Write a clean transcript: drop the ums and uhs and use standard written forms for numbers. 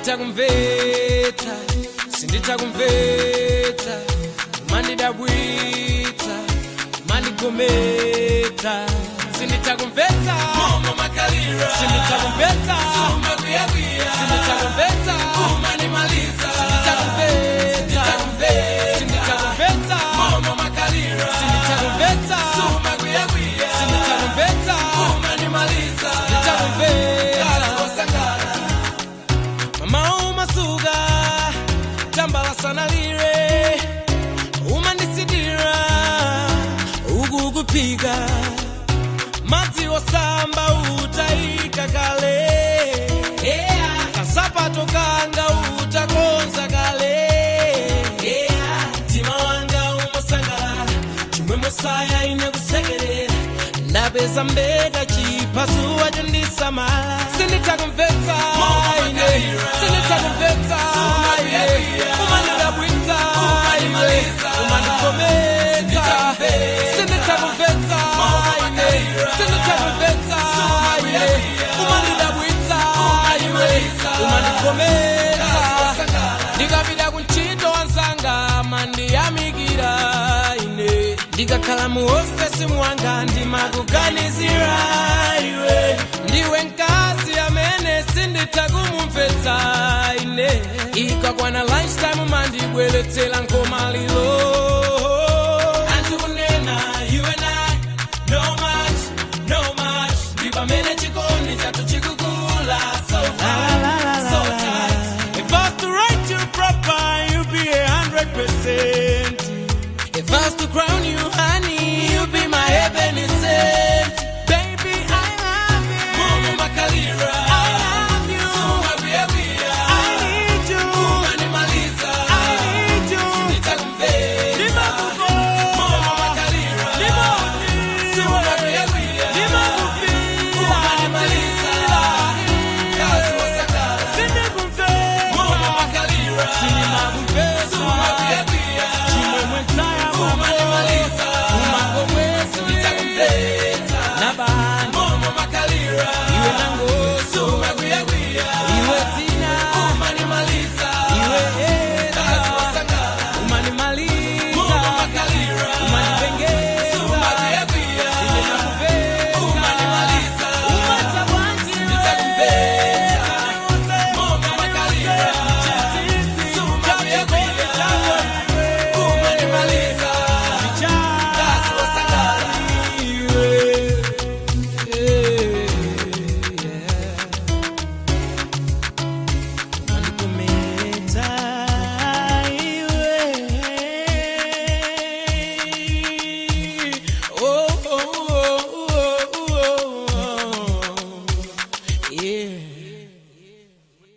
Sinditakumvetsa, sinditakumvetsa, mandidabwitsa, mandigometa. Sinditakumvetsa, Momo makalira, sinditakumvetsa, Suma kuyakuya, sinditakumvetsa, umanimaliza, sinditakumvetsa, sinditakumvetsa, Momo makalira, sinditakumvetsa, Suma kuyakuya, sinditakumvetsa, umanimaliza, sinditakumvetsa. Wasangala, Mama umasuga, tambala sana lire, umandisidira, ugugupiga, madzi osamba utaika kale, kasapato kanga utakonza kale, tima wanga umusangala, chimwe musaya ine kusekerera, ndapeza mbega chipasuwa chondisamala. Sinditakumvetsa ine, sinditakumvetsa ine, umanidabwitsa ine, umanikometa. Sinditakumvetsa ine, sinditakumvetsa ine, umanidabwitsa ine, umanikometa. Ndikapita kuntchito wansanga mandiyamikira ine, ndikakhala mu ofesi mwanga ndimakuganizira iwe. Ndiwe nkazi amene sinditakumumvetsa ine, ikakwana lunchtime mandibweretsera nkomaliro. Antikunena you and I, no much, ndipamene chikondi chathu chikukula so far, so tight. If I was to write you proper, you'd be 100%. If I was to crown you